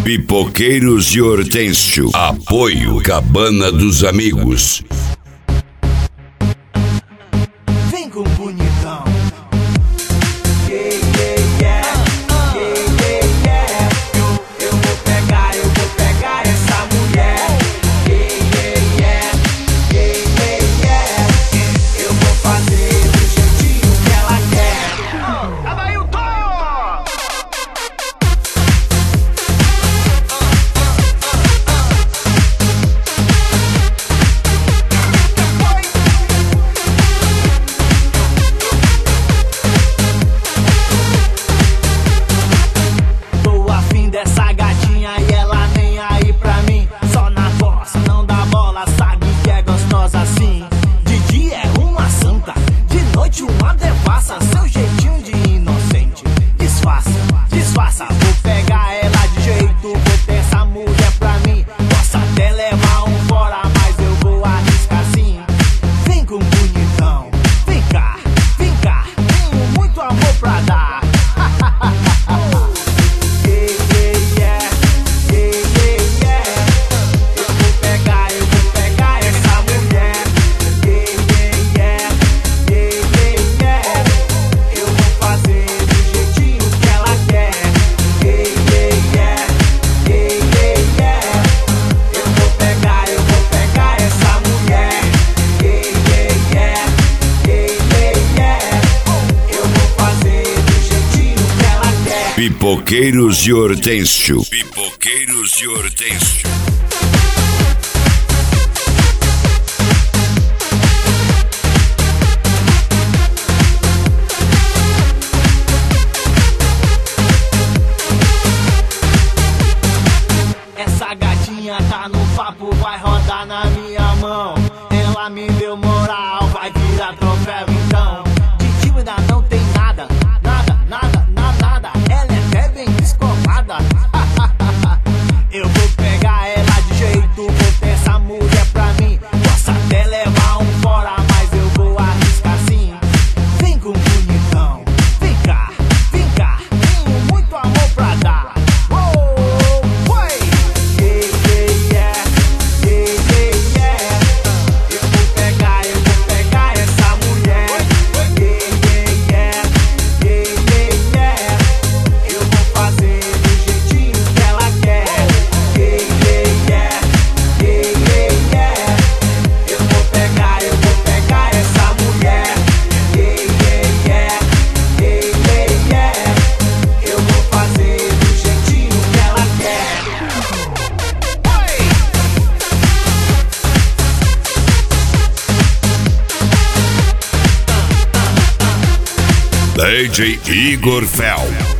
Pipoqueiros e Hortêncio. Apoio Cabana dos Amigos. Vem com o bonitão. Eu vou pegar essa mulher. Eu vou fazer do jeitinho que ela quer. Abailton! Tô afim dessa gatinha e ela nem aí pra mim. Só na voz, não dá bola, sabe que é gostosa assim. De dia é uma santa, de noite uma devassa. Seu jeitinho de inocente, disfarça. Vou pegar ela de jeito, vou ter essa mulher pra mim. Posso até levar um fora, mas eu vou arriscar sim. Vem com o bonitão, vem cá. Tenho muito amor pra dar. Eu vou pegar essa mulher. Eu vou fazer do jeitinho que ela quer. Eu vou pegar essa mulher. Eu vou fazer do jeitinho que ela quer. Pipoqueiros e Hortêncio. Pipoqueiros e Hortêncio. Essa gatinha tá no papo, vai rodar na minha mão. Ela me deu moral, vai virar troféu então. De tímida não tem nada. Ela é até bem descolada. Eu vou pegar ela de jeito, vou ter essa mulher pra mim. Posso até levar um fora, mas eu vou arriscar sim. Vem com o bonitão, vem cá. Tenho muito amor pra dar. Eu vou pegar essa mulher. Eu vou fazer do jeitinho que ela quer. Eu vou pegar essa mulher. Eu vou fazer do jeitinho que ela quer. DJ Igor Fel.